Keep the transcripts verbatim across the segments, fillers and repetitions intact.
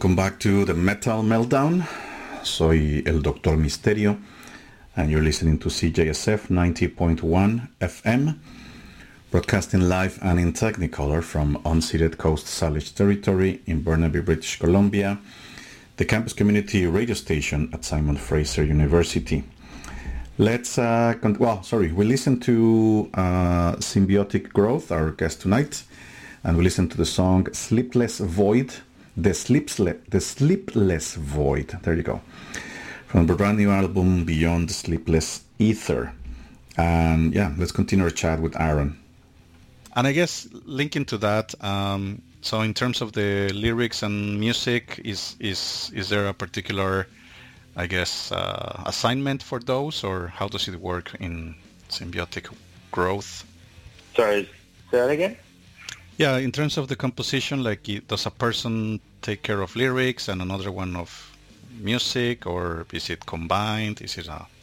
Welcome back to the Metal Meltdown. Soy el Doctor Misterio, and you're listening to C J S F ninety point one F M, broadcasting live and in Technicolor from unceded Coast Salish territory in Burnaby, British Columbia, the campus community radio station at Simon Fraser University. Let's, uh, con- well, sorry, we listened to uh, Symbiotic Growth, our guest tonight, and we listened to the song Sleepless Void, The Sleepless, the Sleepless Void, there you go, from the brand new album Beyond the Sleepless Ether. And yeah, let's continue our chat with Aaron. And I guess linking to that, um, so in terms of the lyrics and music, is is is there a particular, I guess, uh, assignment for those, or how does it work in Symbiotic Growth? Sorry, say that again? Yeah, in terms of the composition, like, does a person take care of lyrics and another one of music, or is it combined? Is it a,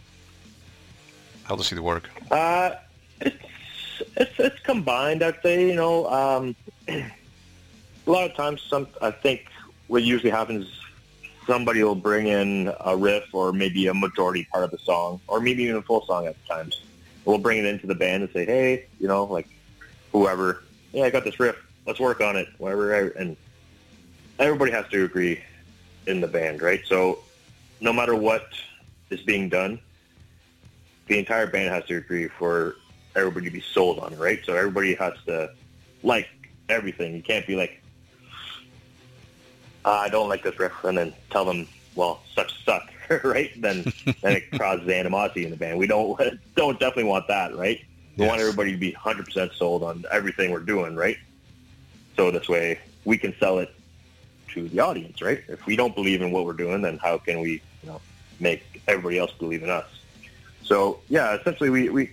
how does it work? Uh, it's it's it's combined, I'd say. You know, um, a lot of times, some I think what usually happens is somebody will bring in a riff or maybe a majority part of the song, or maybe even a full song at times. We'll bring it into the band and say, hey, you know, like whoever. Yeah, I got this riff. Let's work on it. Whatever, and everybody has to agree in the band, right? So, no matter what is being done, the entire band has to agree for everybody to be sold on it, right? So everybody has to like everything. You can't be like, uh, I don't like this riff, and then tell them, well, such suck, right? Then, then it causes animosity in the band. We don't don't definitely want that, right? We yes. want everybody to be one hundred percent sold on everything we're doing, right? So this way we can sell it to the audience, right? If we don't believe in what we're doing, then how can we, you know, make everybody else believe in us? So yeah, essentially we, we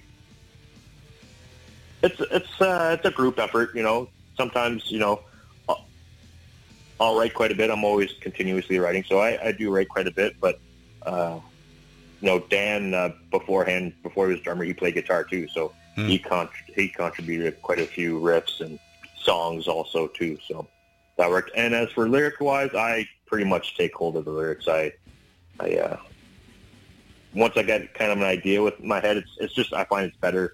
it's it's uh, it's a group effort, you know. Sometimes, you know, I'll, I'll write quite a bit. I'm always continuously writing, so I, I do write quite a bit. But uh, you know, Dan uh, beforehand, before he was drummer, he played guitar too, so. Mm. He con- he contributed quite a few riffs and songs also too, so that worked. And as for lyric-wise, I pretty much take hold of the lyrics. I, I uh, once I get kind of an idea with my head, it's it's just I find it's better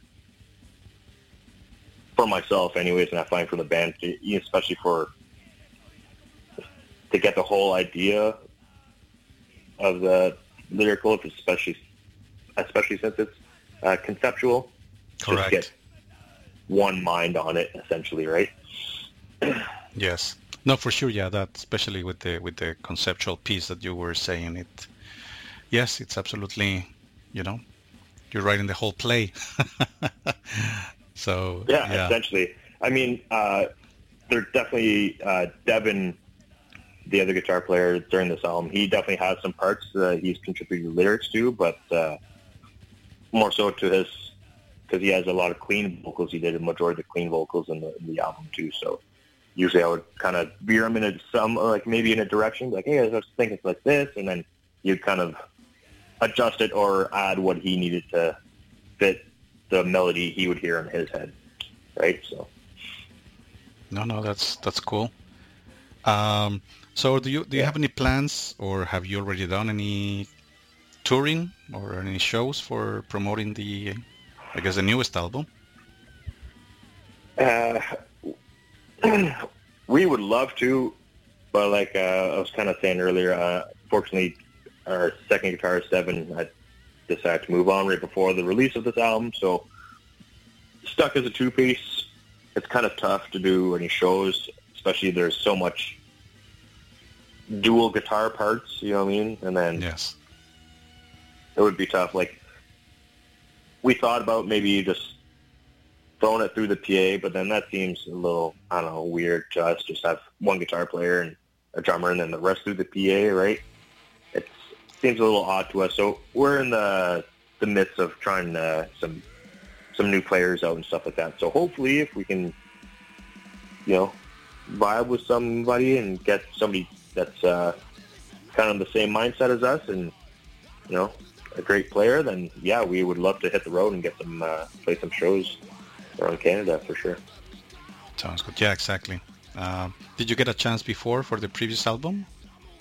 for myself, anyways, and I find for the band, to, especially for to get the whole idea of the lyrical, especially especially since it's uh, conceptual. Correct. Just get one mind on it, essentially, right? Yes. No, for sure. Yeah, that especially with the with the conceptual piece that you were saying. It. Yes, it's absolutely. You know, you're writing the whole play. So. Yeah, yeah, essentially. I mean, uh, there's definitely uh, Devin, the other guitar player during this album. He definitely has some parts that he's contributed lyrics to, but uh, more so to his. Because he has a lot of clean vocals. He did a majority of the clean vocals in the, in the album too. So usually I would kind of veer him in a, some, like maybe in a direction, like, hey, I was thinking it's like this, and then you'd kind of adjust it or add what he needed to fit the melody he would hear in his head, right? So. No, no, that's that's cool. Um, so do you do you yeah. have any plans, or have you already done any touring or any shows for promoting the? I guess the newest album? Uh, we would love to, but like uh, I was kind of saying earlier, uh, fortunately, our second guitarist, Devin, had decided to move on right before the release of this album, so stuck as a two-piece. It's kind of tough to do any shows, especially there's so much dual guitar parts, you know what I mean? And then yes, it would be tough. Like, we thought about maybe just throwing it through the P A, but then that seems a little, I don't know, weird to us. Just have one guitar player and a drummer and then the rest through the P A, right? It seems a little odd to us. So we're in the the midst of trying uh, some some new players out and stuff like that. So hopefully if we can, you know, vibe with somebody and get somebody that's uh, kind of the same mindset as us and, you know, a great player, then yeah, we would love to hit the road and get some uh, play some shows around Canada for sure. Sounds good. Yeah, exactly. Uh, did you get a chance before for the previous album?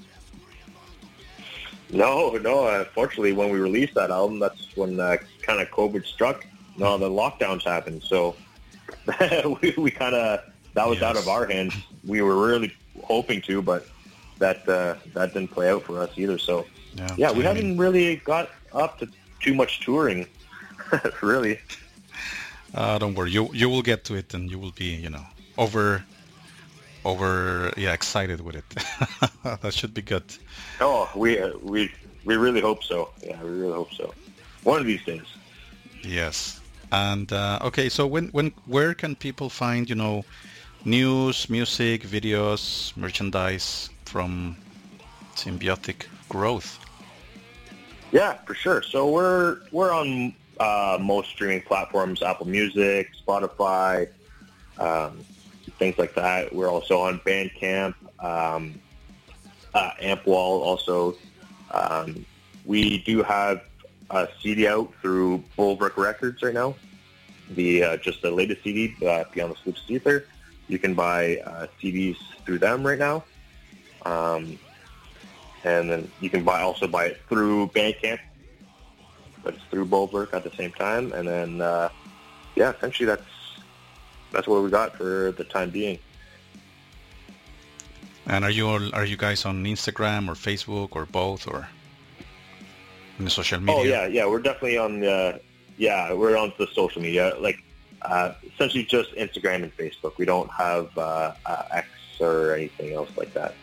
No, no. Unfortunately, when we released that album, that's when uh, kind of COVID struck. No, the lockdowns happened, so we, we kind of that was yes. out of our hands. We were really hoping to, but that uh, that didn't play out for us either. So yeah, yeah we haven't really got up to too much touring, really. Uh, don't worry, you you will get to it, and you will be, you know, over, over, yeah, excited with it. That should be good. Oh, we uh, we we really hope so. Yeah, we really hope so. One of these days. Yes. And uh, okay, so when when where can people find, you know, news, music, videos, merchandise from Symbiotic Growth? Yeah, for sure. So we're we're on uh, most streaming platforms: Apple Music, Spotify, um, things like that. We're also on Bandcamp, um, uh, Ampwall. Also, um, we do have a C D out through Bulwark Records right now. The uh, just the latest C D, uh, Beyond the Sloops Ether. You can buy uh, C Ds through them right now. Um, and then you can buy also buy it through Bandcamp, but it's through Bulwark at the same time. And then, uh, yeah, essentially that's that's what we got for the time being. And are you all, are you guys on Instagram or Facebook or both, or in the social media? Oh yeah, yeah, we're definitely on the yeah we're on the social media, like uh, essentially just Instagram and Facebook. We don't have uh, uh, X or anything else like that.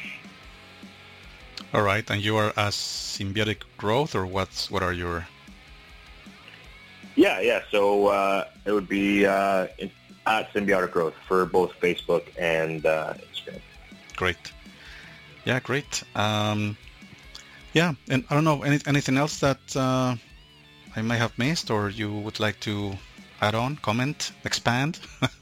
All right, and you are as Symbiotic Growth, or what's what are your? Yeah, yeah. So uh, it would be uh, in, at Symbiotic Growth for both Facebook and uh, Instagram. Great. Yeah, great. Um, yeah, and I don't know any, anything else that uh, I might have missed, or you would like to add on, comment, expand.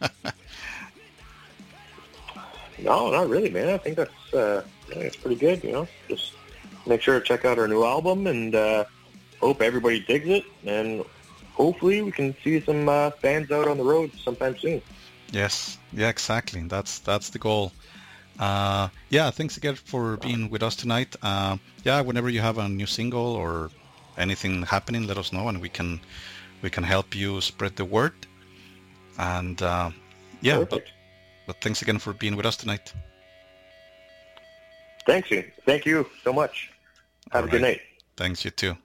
No, not really, man. I think that's uh, I think it's pretty good. You know, just make sure to check out our new album, and uh, hope everybody digs it, and hopefully we can see some uh, fans out on the road sometime soon. Yes, yeah, exactly. That's that's the goal. Uh, yeah, thanks again for being with us tonight. Uh, yeah, whenever you have a new single or anything happening, let us know, and we can we can help you spread the word. And uh, yeah, Perfect. but. But thanks again for being with us tonight. Thanks you. Thank you so much. Have All a good right. night. Thanks, you too.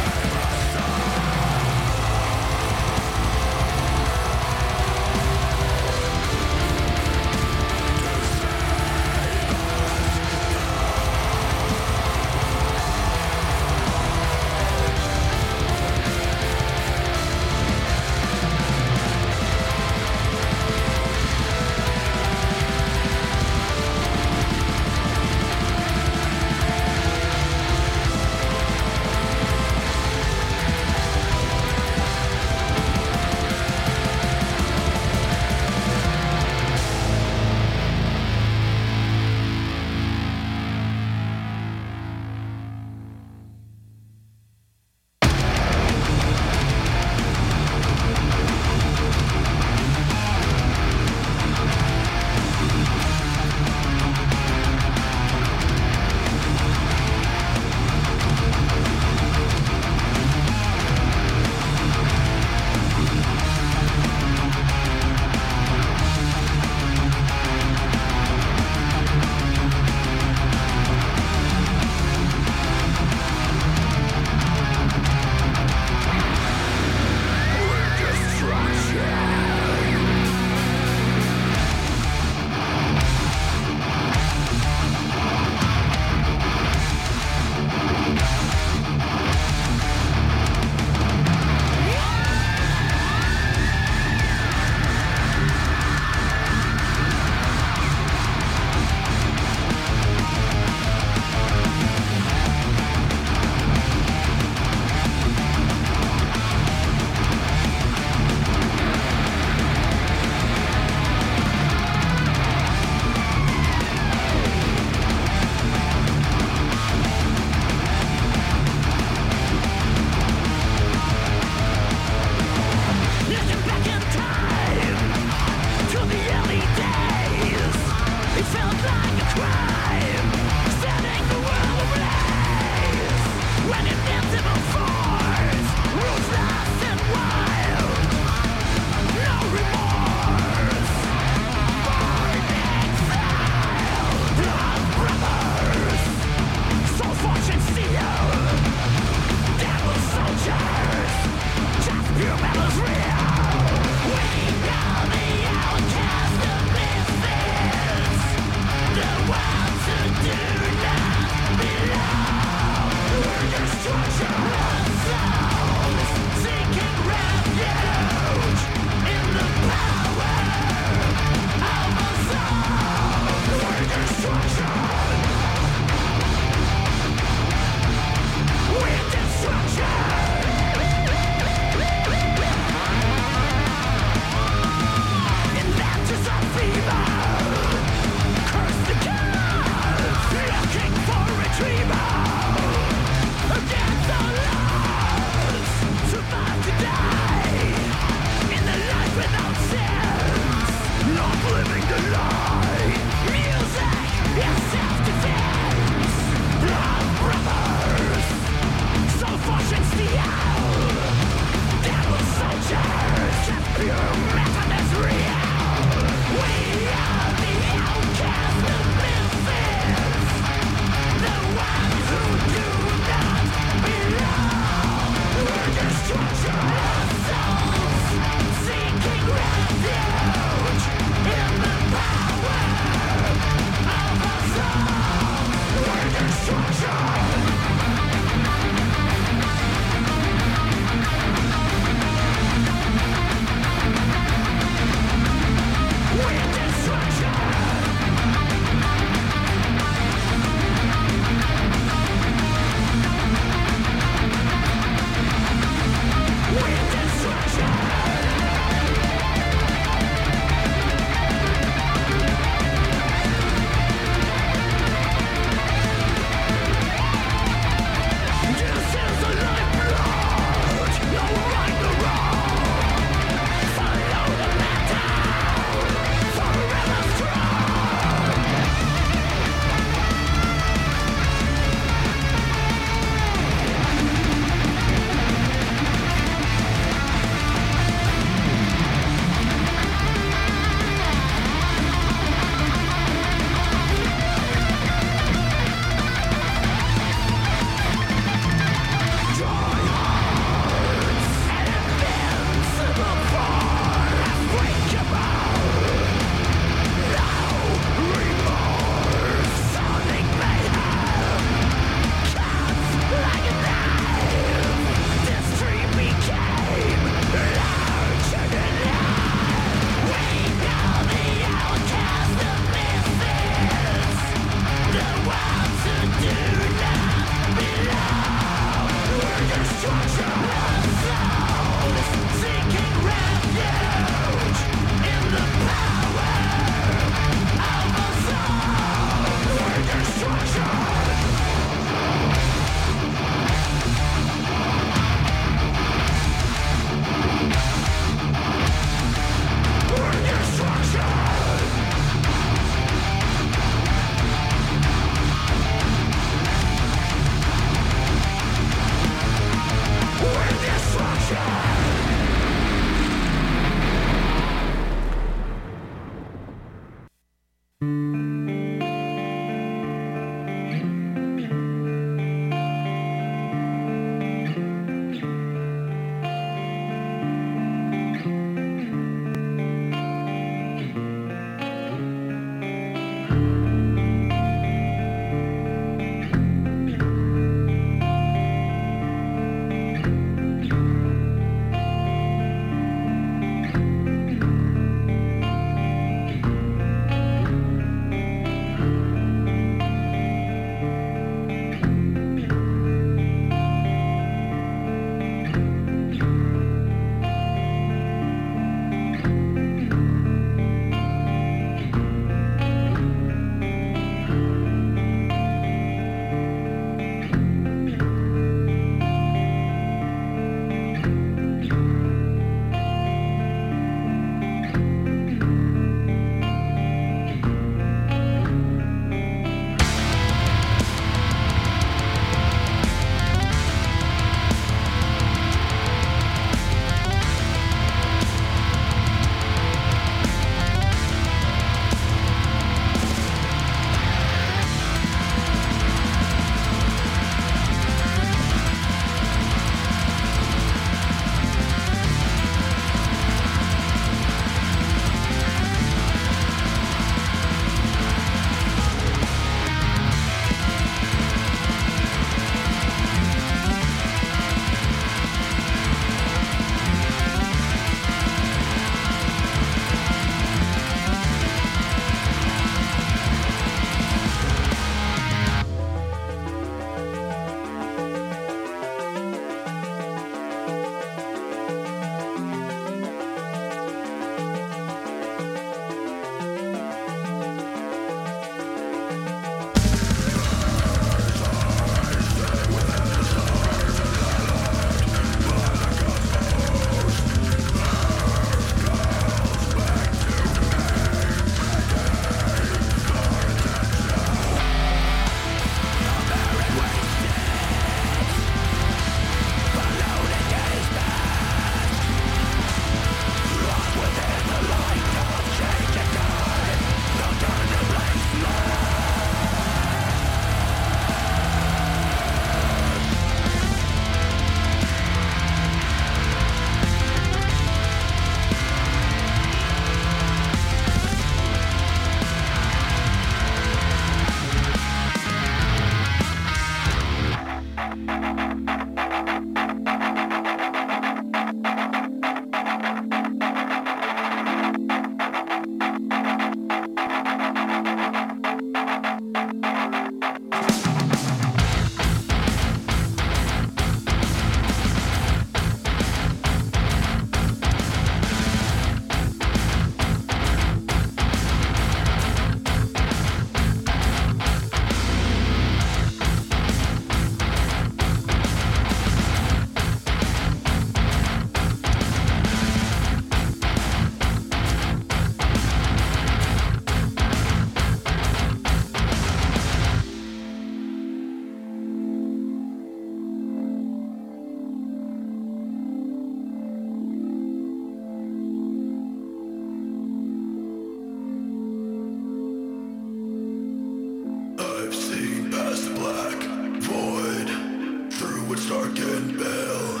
Stark and Bell.